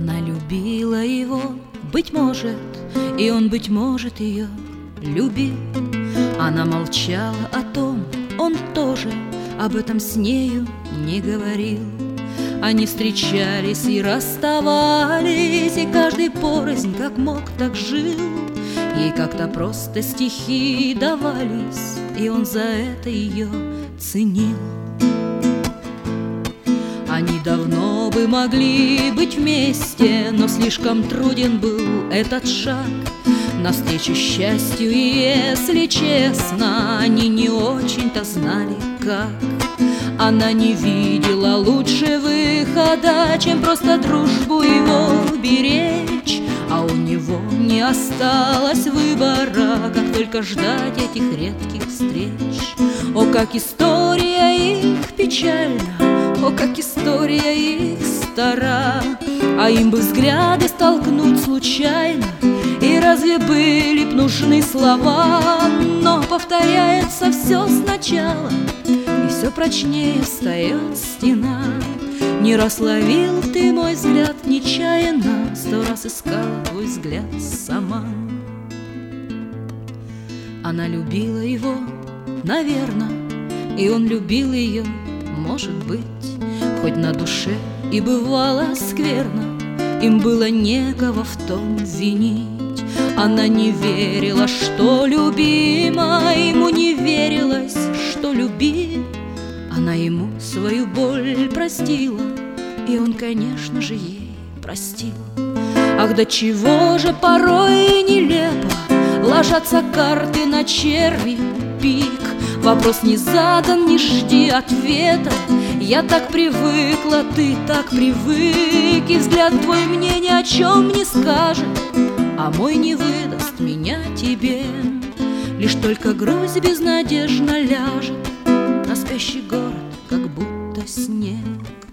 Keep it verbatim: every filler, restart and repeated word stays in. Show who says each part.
Speaker 1: Она любила его, быть может, и он, быть может, ее любил. Она молчала о том, он тоже об этом с нею не говорил. Они встречались и расставались, и каждый порознь как мог, так жил. Ей как-то просто стихи давались, и он за это ее ценил. Они давно бы могли быть вместе, но слишком труден был этот шаг навстречу счастью, и, если честно, они не очень-то знали, как. Она не видела лучше выхода, чем просто дружбу его беречь. А у него не осталось выбора, как только ждать этих редких встреч. О, как история их печальна, о, как история их стара. А им бы взгляды столкнуть случайно, и разве были б нужны слова? Но повторяется все сначала, и все прочнее встает стена. Не раз ловил ты мой взгляд нечаянно, сто раз искала твой взгляд сама. Она любила его, наверно, и он любил ее, может быть. Хоть на душе и бывало скверно, им было некого в том винить. Она не верила, что любима, ему не верилось, что любит. Она ему свою боль простила, и он, конечно же, ей простил. Ах, до чего же порой нелепо ложатся карты на черви пик. Вопрос не задан, не жди ответа. Я так привыкла, ты так привык, и взгляд твой мне ни о чем не скажет, а мой не выдаст меня тебе. Лишь только грусть безнадежно ляжет на спящий город, как будто снег.